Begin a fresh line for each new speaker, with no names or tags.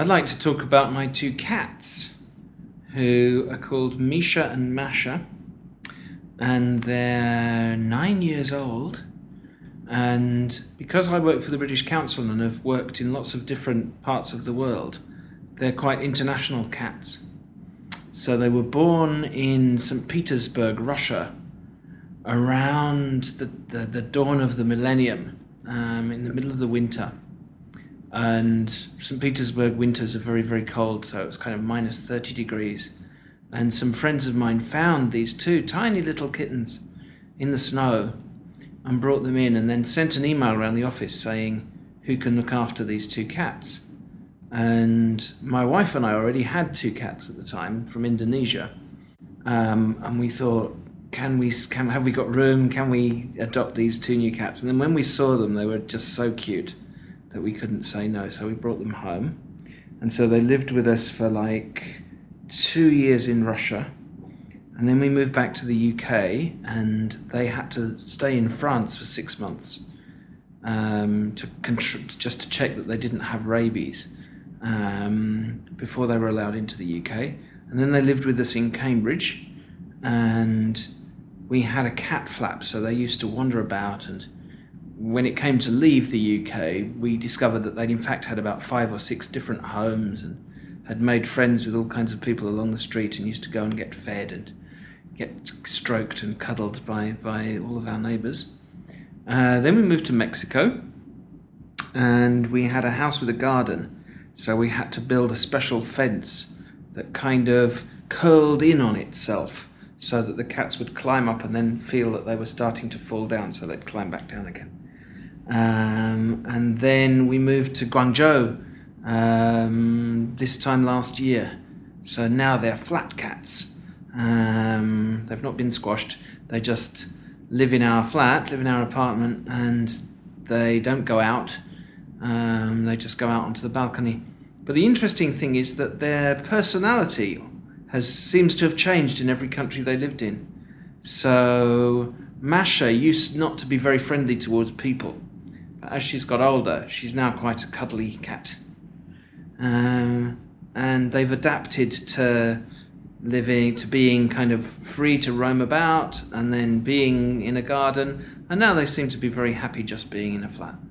I'd like to talk about my two cats, who are called Misha and Masha, and they're 9 years old. And because I work for the British Council and have worked in lots of different parts of the world, they're quite international cats. So they were born in St. Petersburg, Russia, around the dawn of the millennium, in the middle of the winter. And St. Petersburg winters are very, very cold, so it was kind of minus 30 degrees. And some friends of mine found these two tiny little kittens in the snow and brought them in, and then sent an email around the office saying, who can look after these two cats? And my wife and I already had two cats at the time from Indonesia. And we thought, have we got room? Can we adopt these two new cats? And then when we saw them, they were just so cute that we couldn't say no, so we brought them home. And so they lived with us for like 2 years in Russia, and then we moved back to the UK, and they had to stay in France for 6 months just to check that they didn't have rabies before they were allowed into the UK. And then they lived with us in Cambridge, and we had a cat flap, so they used to wander about. And when it came to leave the UK, we discovered that they'd in fact had about 5 or 6 different homes and had made friends with all kinds of people along the street and used to go and get fed and get stroked and cuddled by all of our neighbours. Then we moved to Mexico, and we had a house with a garden, so we had to build a special fence that kind of curled in on itself so that the cats would climb up and then feel that they were starting to fall down, so they'd climb back down again. And then we moved to Guangzhou this time last year. So now they're flat cats. They've not been squashed. They just live in our flat, live in our apartment, and they don't go out. They just go out onto the balcony. But the interesting thing is that their personality seems to have changed in every country they lived in. So Masha used not to be very friendly towards people. As she's got older, she's now quite a cuddly cat. And they've adapted to being kind of free to roam about, and then being in a garden, and now they seem to be very happy just being in a flat.